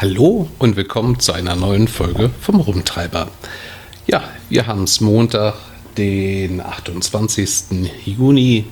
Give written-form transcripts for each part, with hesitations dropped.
Hallo und willkommen zu einer neuen Folge vom Rumtreiber. Ja, wir haben es Montag, den 28. Juni.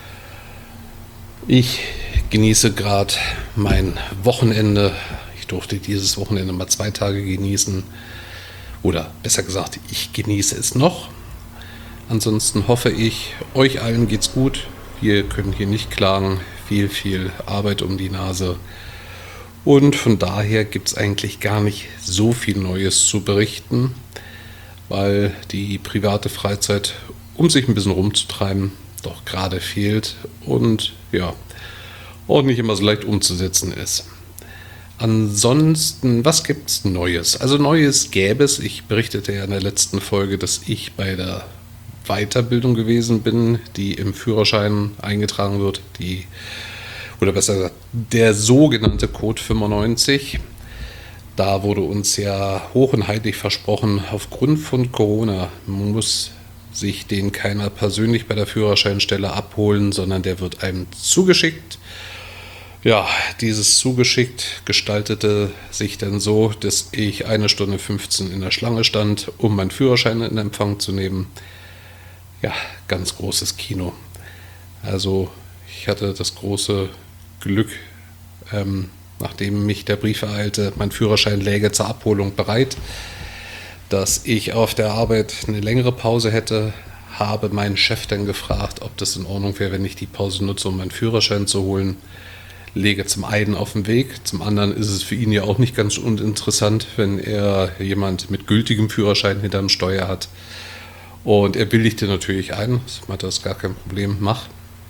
Ich genieße gerade mein Wochenende. Ich durfte dieses Wochenende mal 2 Tage genießen. Oder besser gesagt, ich genieße es noch. Ansonsten hoffe ich, euch allen geht's gut. Wir können hier nicht klagen. Viel Arbeit um die Nase. Und von daher gibt es eigentlich gar nicht so viel Neues zu berichten, weil die private Freizeit, um sich ein bisschen rumzutreiben, doch gerade fehlt und ja, auch nicht immer so leicht umzusetzen ist. Ansonsten, was gibt's Neues? Also Neues gäbe es. Ich berichtete ja in der letzten Folge, dass ich bei der Weiterbildung gewesen bin, die im Führerschein eingetragen wird, oder besser gesagt, der sogenannte Code 95. Da wurde uns ja hoch und heilig versprochen, aufgrund von Corona muss sich den keiner persönlich bei der Führerscheinstelle abholen, sondern der wird einem zugeschickt. Ja, dieses zugeschickt gestaltete sich dann so, dass ich 1 Stunde 15 in der Schlange stand, um meinen Führerschein in Empfang zu nehmen. Ja, ganz großes Kino. Also ich hatte das große Glück, nachdem mich der Brief ereilte, mein Führerschein läge zur Abholung bereit, dass ich auf der Arbeit eine längere Pause hätte, habe meinen Chef dann gefragt, ob das in Ordnung wäre, wenn ich die Pause nutze, um meinen Führerschein zu holen. Lege zum einen auf den Weg, zum anderen ist es für ihn ja auch nicht ganz uninteressant, wenn er jemand mit gültigem Führerschein hinterm Steuer hat. Und er willigte natürlich ein, das ist gar kein Problem, mach.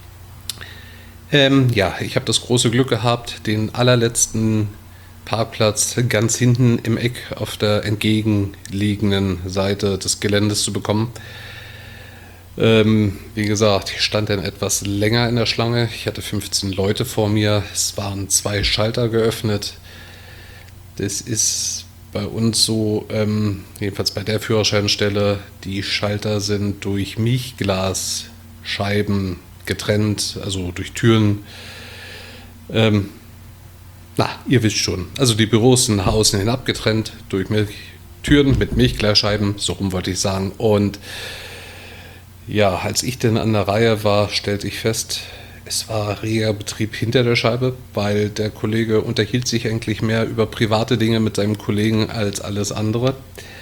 Ja, ich habe das große Glück gehabt, den allerletzten Parkplatz ganz hinten im Eck auf der entgegenliegenden Seite des Geländes zu bekommen. Wie gesagt, ich stand dann etwas länger in der Schlange. Ich hatte 15 Leute vor mir. Es waren 2 Schalter geöffnet. Das ist bei uns so, jedenfalls bei der Führerscheinstelle, die Schalter sind durch Milchglasscheiben getrennt, also durch Türen. Ihr wisst schon. Also die Büros sind nach außen hin abgetrennt durch Türen mit Milchglasscheiben, so rum wollte ich sagen. Und ja, als ich dann an der Reihe war, stellte ich fest, es war reger Betrieb hinter der Scheibe, weil der Kollege unterhielt sich eigentlich mehr über private Dinge mit seinem Kollegen als alles andere.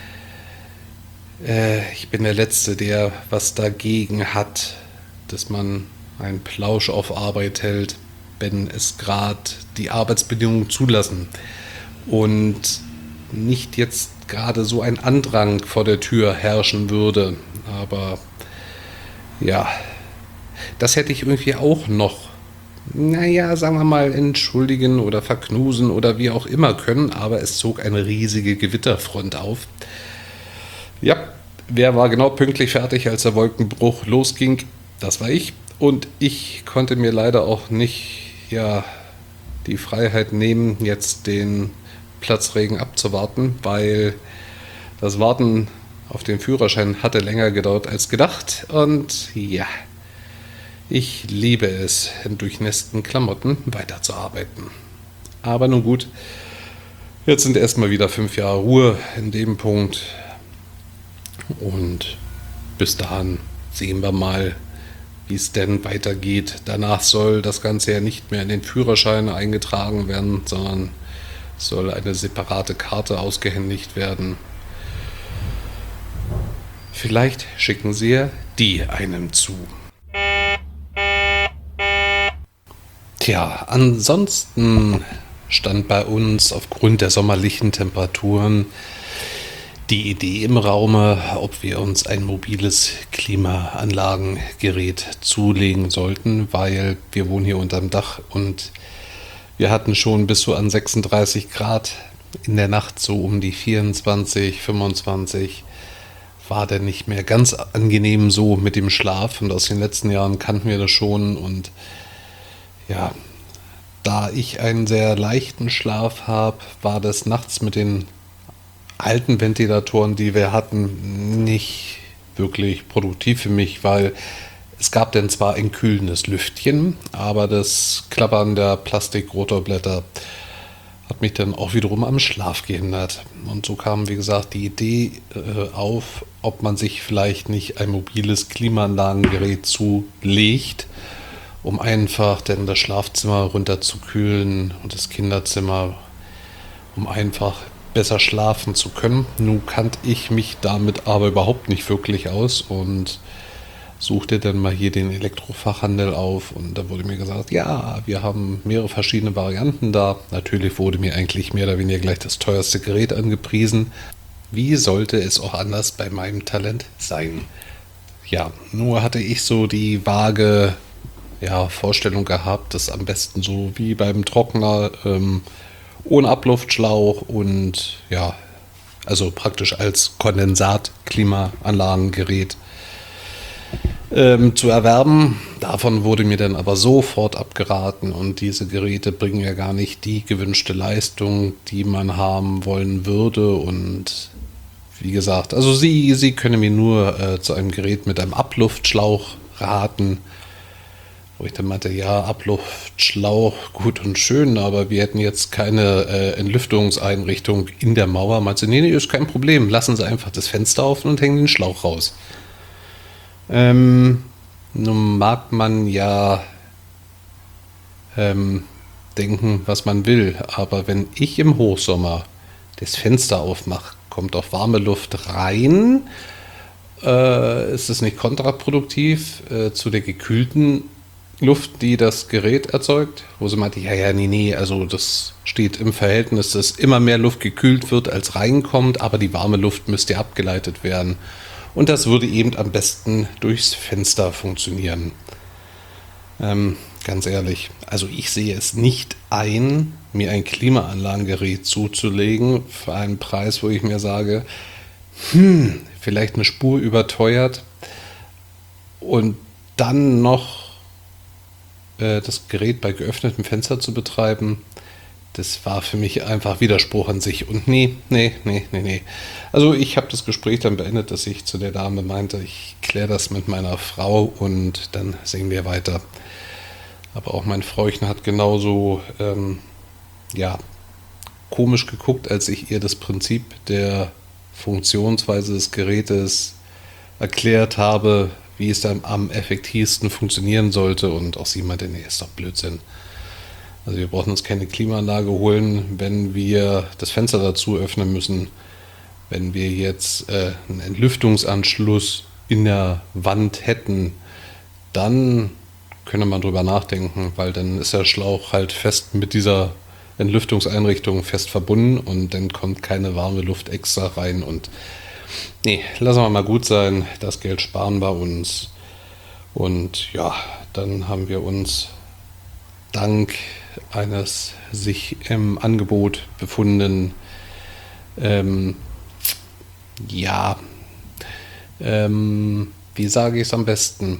Ich bin der Letzte, der was dagegen hat, dass man einen Plausch auf Arbeit hält, wenn es gerade die Arbeitsbedingungen zulassen und nicht jetzt gerade so ein Andrang vor der Tür herrschen würde. Aber ja, das hätte ich irgendwie auch noch, sagen wir mal, entschuldigen oder verknusen oder wie auch immer können, aber es zog eine riesige Gewitterfront auf. Ja, wer war genau pünktlich fertig, als der Wolkenbruch losging? Das war ich. Und ich konnte mir leider auch nicht die Freiheit nehmen, jetzt den Platzregen abzuwarten, weil das Warten auf den Führerschein hatte länger gedauert als gedacht. Und ja, ich liebe es, in durchnässten Klamotten weiterzuarbeiten. Aber nun gut, jetzt sind erstmal wieder 5 Jahre Ruhe in dem Punkt. Und bis dahin sehen wir mal, wie es denn weitergeht. Danach soll das Ganze ja nicht mehr in den Führerschein eingetragen werden, sondern soll eine separate Karte ausgehändigt werden. Vielleicht schicken sie ja die einem zu. Tja, ansonsten stand bei uns aufgrund der sommerlichen Temperaturen die Idee im Raume, ob wir uns ein mobiles Klimaanlagengerät zulegen sollten, weil wir wohnen hier unterm Dach und wir hatten schon bis so an 36 Grad in der Nacht, so um die 24, 25, war der nicht mehr ganz angenehm so mit dem Schlaf, und aus den letzten Jahren kannten wir das schon. Und ja, da ich einen sehr leichten Schlaf habe, war das nachts mit den alten Ventilatoren, die wir hatten, nicht wirklich produktiv für mich, weil es gab dann zwar ein kühlendes Lüftchen, aber das Klappern der Plastikrotorblätter hat mich dann auch wiederum am Schlaf gehindert. Und so kam, wie gesagt, die Idee auf, ob man sich vielleicht nicht ein mobiles Klimaanlagengerät zulegt, um einfach dann das Schlafzimmer runterzukühlen und das Kinderzimmer, um einfach besser schlafen zu können. Nun kannte ich mich damit aber überhaupt nicht wirklich aus und suchte dann mal hier den Elektrofachhandel auf und da wurde mir gesagt, ja, wir haben mehrere verschiedene Varianten da. Natürlich wurde mir eigentlich mehr oder weniger gleich das teuerste Gerät angepriesen. Wie sollte es auch anders bei meinem Talent sein? Ja, nur hatte ich so die vage Vorstellung gehabt, dass am besten so wie beim Trockner ohne Abluftschlauch und ja, also praktisch als Kondensat-Klimaanlagengerät zu erwerben. Davon wurde mir dann aber sofort abgeraten und diese Geräte bringen ja gar nicht die gewünschte Leistung, die man haben wollen würde. Und wie gesagt, also Sie können mir nur zu einem Gerät mit einem Abluftschlauch raten. Wo ich dann meinte, ja, Abluftschlauch, gut und schön, aber wir hätten jetzt keine Entlüftungseinrichtung in der Mauer. Meinte, nee, ist kein Problem, lassen Sie einfach das Fenster offen und hängen den Schlauch raus. Nun mag man ja denken, was man will, aber wenn ich im Hochsommer das Fenster aufmache, kommt auch warme Luft rein. Ist es nicht kontraproduktiv zu der gekühlten Luft, die das Gerät erzeugt? Wo sie meinte, nee, also das steht im Verhältnis, dass immer mehr Luft gekühlt wird, als reinkommt, aber die warme Luft müsste abgeleitet werden. Und das würde eben am besten durchs Fenster funktionieren. Ganz ehrlich, also ich sehe es nicht ein, mir ein Klimaanlagengerät zuzulegen für einen Preis, wo ich mir sage, vielleicht eine Spur überteuert und dann noch das Gerät bei geöffnetem Fenster zu betreiben. Das war für mich einfach Widerspruch an sich. Und nee. Also ich habe das Gespräch dann beendet, dass ich zu der Dame meinte, ich kläre das mit meiner Frau und dann sehen wir weiter. Aber auch mein Fräuchen hat genauso komisch geguckt, als ich ihr das Prinzip der Funktionsweise des Gerätes erklärt habe, wie es dann am effektivsten funktionieren sollte. Und auch sie meinte, nee, ist doch Blödsinn. Also wir brauchen uns keine Klimaanlage holen, wenn wir das Fenster dazu öffnen müssen. Wenn wir jetzt einen Entlüftungsanschluss in der Wand hätten, dann könnte man drüber nachdenken, weil dann ist der Schlauch halt fest mit dieser Entlüftungseinrichtung fest verbunden und dann kommt keine warme Luft extra rein. Und nee, lassen wir mal gut sein, das Geld sparen wir uns. Und ja, dann haben wir uns dank eines sich im Angebot befundenen wie sage ich es am besten?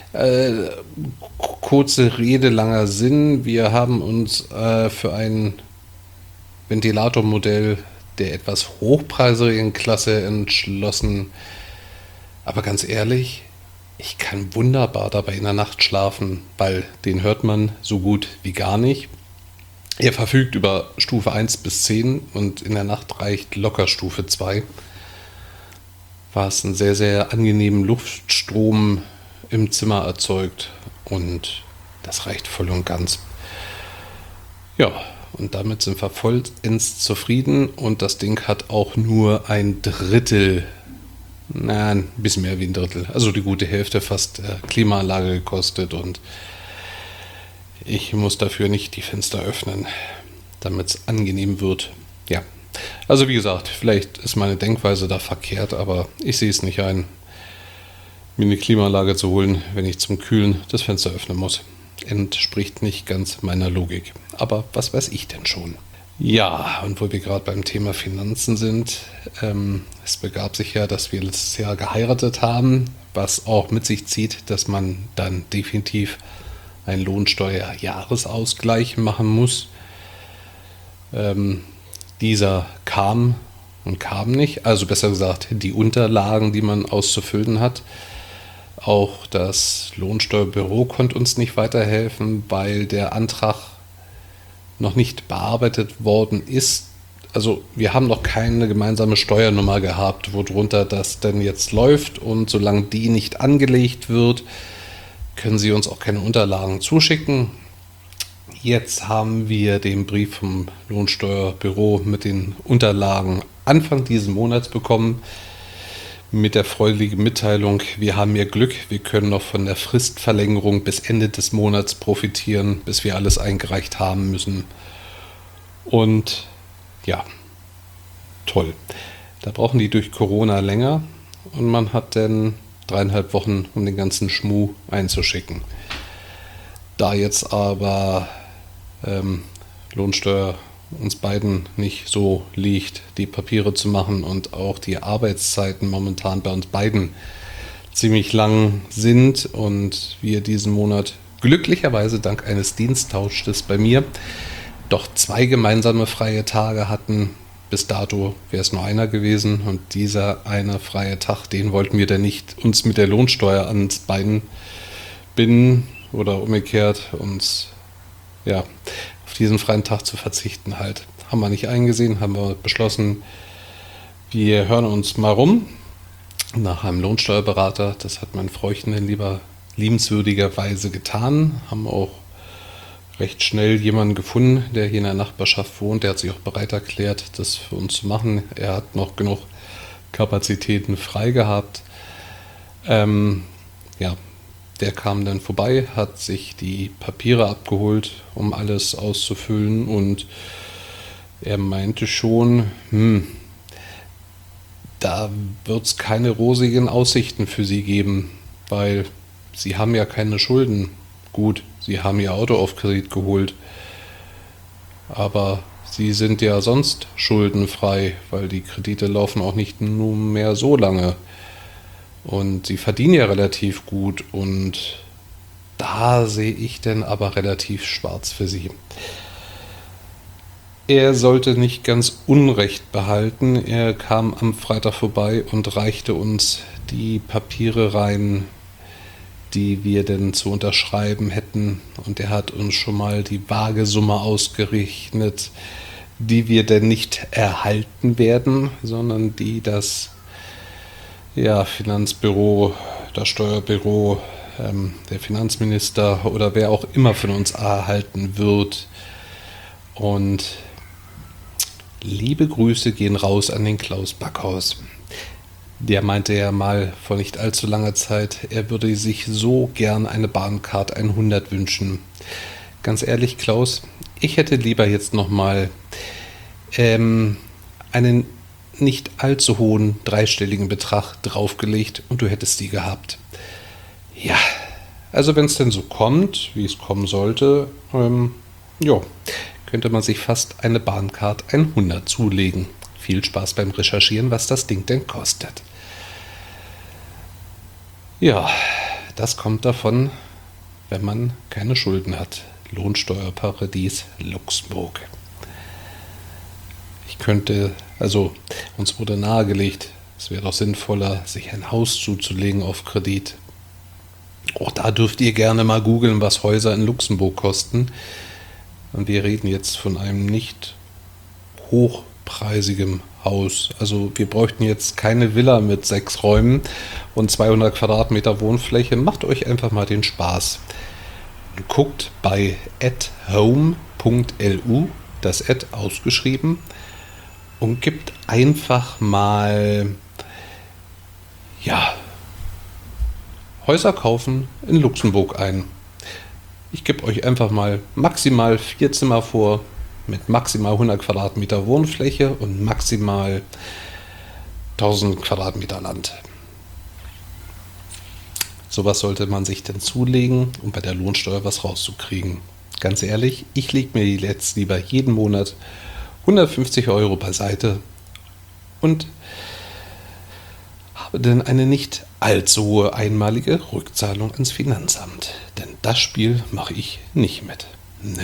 Kurze Rede, langer Sinn. Wir haben uns für ein Ventilatormodell der etwas hochpreisigen Klasse entschlossen. Aber ganz ehrlich, ich kann wunderbar dabei in der Nacht schlafen, weil den hört man so gut wie gar nicht. Er verfügt über Stufe 1 bis 10 und in der Nacht reicht locker Stufe 2. Was einen sehr, sehr angenehmen Luftstrom im Zimmer erzeugt und das reicht voll und ganz. Ja, und damit sind wir vollends zufrieden und das Ding hat auch nur ein Drittel, ein bisschen mehr wie ein Drittel, also die gute Hälfte fast Klimaanlage gekostet und ich muss dafür nicht die Fenster öffnen, damit es angenehm wird. Ja, also wie gesagt, vielleicht ist meine Denkweise da verkehrt, aber ich sehe es nicht ein, mir eine Klimaanlage zu holen, wenn ich zum Kühlen das Fenster öffnen muss. Entspricht nicht ganz meiner Logik. Aber was weiß ich denn schon? Ja, und wo wir gerade beim Thema Finanzen sind, es begab sich ja, dass wir letztes Jahr geheiratet haben, was auch mit sich zieht, dass man dann definitiv einen Lohnsteuerjahresausgleich machen muss. Dieser kam und kam nicht, also besser gesagt die Unterlagen, die man auszufüllen hat. Auch das Lohnsteuerbüro konnte uns nicht weiterhelfen, weil der Antrag noch nicht bearbeitet worden ist. Also wir haben noch keine gemeinsame Steuernummer gehabt, worunter das denn jetzt läuft. Und solange die nicht angelegt wird, können Sie uns auch keine Unterlagen zuschicken. Jetzt haben wir den Brief vom Lohnsteuerbüro mit den Unterlagen Anfang dieses Monats bekommen. Mit der freudigen Mitteilung, wir haben ja Glück, wir können noch von der Fristverlängerung bis Ende des Monats profitieren, bis wir alles eingereicht haben müssen. Und ja, toll. Da brauchen die durch Corona länger und man hat dann 3,5 Wochen, um den ganzen Schmuh einzuschicken. Da jetzt aber Lohnsteuer uns beiden nicht so liegt, die Papiere zu machen und auch die Arbeitszeiten momentan bei uns beiden ziemlich lang sind und wir diesen Monat glücklicherweise dank eines Diensttauschs bei mir doch 2 gemeinsame freie Tage hatten. Bis dato wäre es nur einer gewesen und dieser eine freie Tag, den wollten wir dann nicht uns mit der Lohnsteuer ans Bein binden oder umgekehrt uns auf diesen freien Tag zu verzichten halt. Haben wir nicht eingesehen, haben wir beschlossen, wir hören uns mal rum nach einem Lohnsteuerberater. Das hat mein Frauchen dann liebenswürdigerweise getan. Haben auch recht schnell jemanden gefunden, der hier in der Nachbarschaft wohnt. Der hat sich auch bereit erklärt, das für uns zu machen. Er hat noch genug Kapazitäten frei gehabt. Der kam dann vorbei, hat sich die Papiere abgeholt, um alles auszufüllen und er meinte schon, da wird es keine rosigen Aussichten für Sie geben, weil Sie haben ja keine Schulden. Gut, Sie haben Ihr Auto auf Kredit geholt, aber Sie sind ja sonst schuldenfrei, weil die Kredite laufen auch nicht nur mehr so lange. Und sie verdienen ja relativ gut und da sehe ich denn aber relativ schwarz für sie. Er sollte nicht ganz Unrecht behalten. Er kam am Freitag vorbei und reichte uns die Papiere rein, die wir denn zu unterschreiben hätten. Und er hat uns schon mal die Wagesumme ausgerechnet, die wir denn nicht erhalten werden, sondern die das Finanzbüro, das Steuerbüro, der Finanzminister oder wer auch immer von uns erhalten wird. Und liebe Grüße gehen raus an den Klaus Backhaus. Der meinte ja mal vor nicht allzu langer Zeit, er würde sich so gern eine Bahncard 100 wünschen. Ganz ehrlich, Klaus, ich hätte lieber jetzt nochmal einen nicht allzu hohen dreistelligen Betrag draufgelegt und du hättest die gehabt. Ja, also wenn es denn so kommt, wie es kommen sollte, könnte man sich fast eine Bahncard 100 zulegen. Viel Spaß beim Recherchieren, was das Ding denn kostet. Ja, das kommt davon, wenn man keine Schulden hat. Lohnsteuerparadies Luxemburg. Uns wurde nahegelegt, es wäre doch sinnvoller, sich ein Haus zuzulegen auf Kredit. Auch da dürft ihr gerne mal googeln, was Häuser in Luxemburg kosten. Und wir reden jetzt von einem nicht hochpreisigen Haus. Also wir bräuchten jetzt keine Villa mit 6 Räumen und 200 Quadratmeter Wohnfläche. Macht euch einfach mal den Spaß. Guckt bei @home.lu, das ausgeschrieben, und gibt einfach mal Häuser kaufen in Luxemburg ein. Ich gebe euch einfach mal maximal 4 Zimmer vor, mit maximal 100 Quadratmeter Wohnfläche und maximal 1000 Quadratmeter Land. Sowas sollte man sich denn zulegen, um bei der Lohnsteuer was rauszukriegen. Ganz ehrlich, ich lege mir jetzt lieber jeden Monat 150 € beiseite und habe dann eine nicht allzu hohe einmalige Rückzahlung ins Finanzamt. Denn das Spiel mache ich nicht mit. Nö.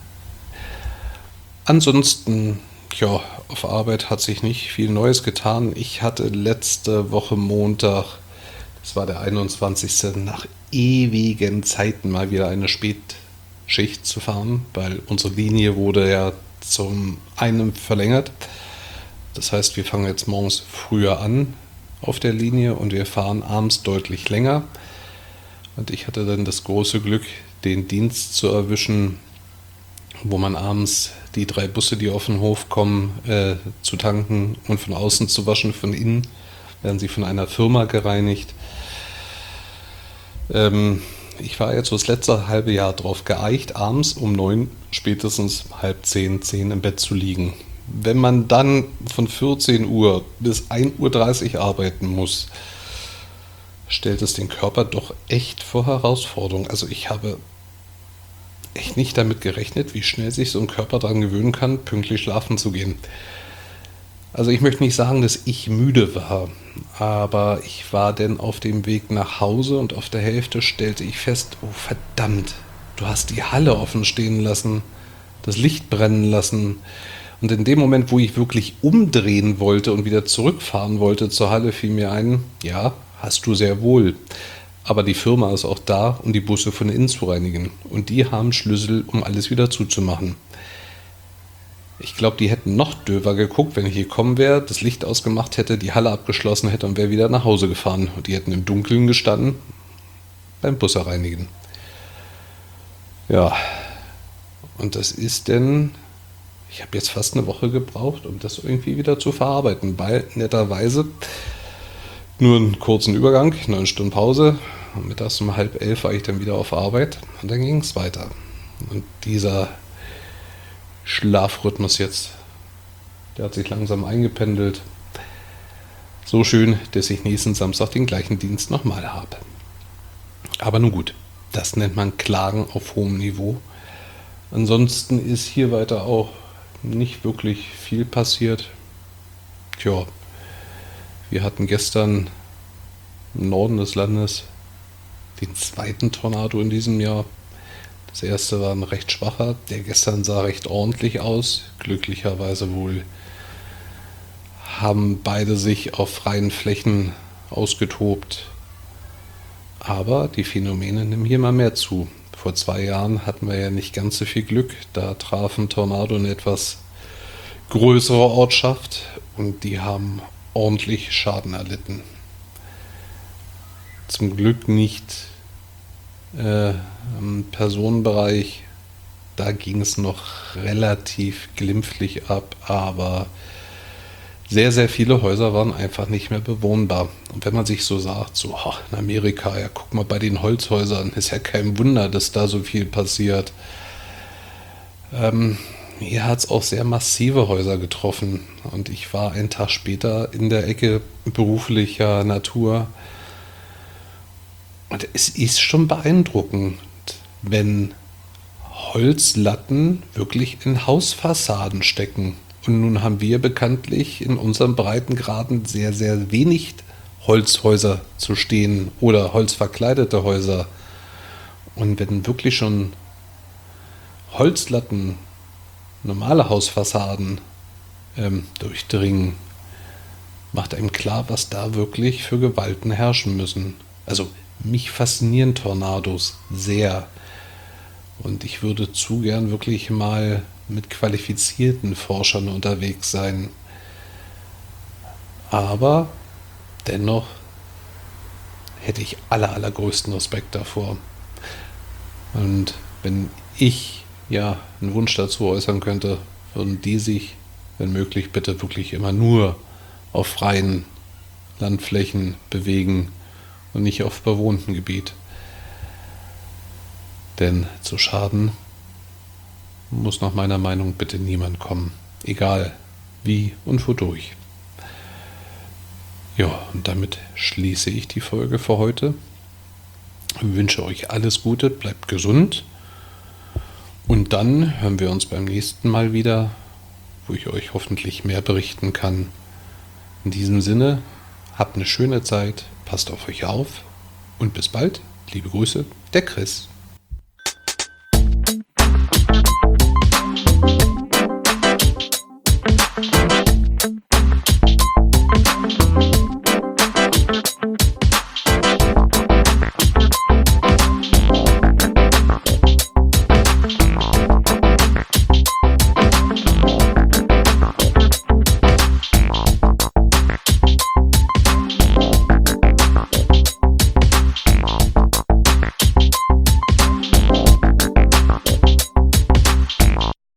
Ansonsten, auf Arbeit hat sich nicht viel Neues getan. Ich hatte letzte Woche Montag, das war der 21. nach ewigen Zeiten mal wieder eine Schicht zu fahren, weil unsere Linie wurde ja zum einen verlängert. Das heißt, wir fangen jetzt morgens früher an auf der Linie und wir fahren abends deutlich länger. Und ich hatte dann das große Glück, den Dienst zu erwischen, wo man abends die 3 Busse, die auf den Hof kommen, zu tanken und von außen zu waschen. Von innen werden sie von einer Firma gereinigt. Ich war jetzt so das letzte halbe Jahr drauf geeicht, abends um 9, spätestens 9:30, 10 im Bett zu liegen. Wenn man dann von 14 Uhr bis 1:30 Uhr arbeiten muss, stellt es den Körper doch echt vor Herausforderungen. Also ich habe echt nicht damit gerechnet, wie schnell sich so ein Körper daran gewöhnen kann, pünktlich schlafen zu gehen. Also ich möchte nicht sagen, dass ich müde war, aber ich war dann auf dem Weg nach Hause und auf der Hälfte stellte ich fest, oh verdammt, du hast die Halle offen stehen lassen, das Licht brennen lassen. Und in dem Moment, wo ich wirklich umdrehen wollte und wieder zurückfahren wollte zur Halle, fiel mir ein, ja, hast du sehr wohl. Aber die Firma ist auch da, um die Busse von innen zu reinigen. Und die haben Schlüssel, um alles wieder zuzumachen. Ich glaube, die hätten noch döver geguckt, wenn ich gekommen wäre, das Licht ausgemacht hätte, die Halle abgeschlossen hätte und wäre wieder nach Hause gefahren. Und die hätten im Dunkeln gestanden beim Busse reinigen. Ja, und das ist denn, ich habe jetzt fast eine Woche gebraucht, um das irgendwie wieder zu verarbeiten, weil netterweise nur einen kurzen Übergang, 9 Stunden Pause. Und mittags um 10:30 war ich dann wieder auf Arbeit und dann ging es weiter. Und dieser Schlafrhythmus jetzt, der hat sich langsam eingependelt. So schön, dass ich nächsten Samstag den gleichen Dienst nochmal habe. Aber nun gut, das nennt man Klagen auf hohem Niveau. Ansonsten ist hier weiter auch nicht wirklich viel passiert. Tja, wir hatten gestern im Norden des Landes den 2. Tornado in diesem Jahr. Das erste war ein recht schwacher, der gestern sah recht ordentlich aus. Glücklicherweise wohl haben beide sich auf freien Flächen ausgetobt. Aber die Phänomene nehmen hier mal mehr zu. Vor 2 Jahren hatten wir ja nicht ganz so viel Glück. Da traf ein Tornado eine etwas größere Ortschaft und die haben ordentlich Schaden erlitten. Zum Glück nicht im Personenbereich, da ging es noch relativ glimpflich ab, aber sehr, sehr viele Häuser waren einfach nicht mehr bewohnbar. Und wenn man sich so sagt, so in Amerika, ja guck mal bei den Holzhäusern, ist ja kein Wunder, dass da so viel passiert. Hier hat es auch sehr massive Häuser getroffen und ich war einen Tag später in der Ecke beruflicher Natur. Und es ist schon beeindruckend, wenn Holzlatten wirklich in Hausfassaden stecken. Und nun haben wir bekanntlich in unserem Breitengraden sehr, sehr wenig Holzhäuser zu stehen oder holzverkleidete Häuser. Und wenn wirklich schon Holzlatten normale Hausfassaden durchdringen, macht einem klar, was da wirklich für Gewalten herrschen müssen. Also mich faszinieren Tornados sehr. Und ich würde zu gern wirklich mal mit qualifizierten Forschern unterwegs sein. Aber dennoch hätte ich allergrößten Respekt davor. Und wenn ich ja einen Wunsch dazu äußern könnte, würden die sich, wenn möglich, bitte wirklich immer nur auf freien Landflächen bewegen und nicht auf bewohntem Gebiet. Denn zu Schaden muss nach meiner Meinung bitte niemand kommen. Egal wie und wodurch. Ja, und damit schließe ich die Folge für heute. Ich wünsche euch alles Gute, bleibt gesund. Und dann hören wir uns beim nächsten Mal wieder, wo ich euch hoffentlich mehr berichten kann. In diesem Sinne, habt eine schöne Zeit, passt auf euch auf und bis bald. Liebe Grüße, der Chris.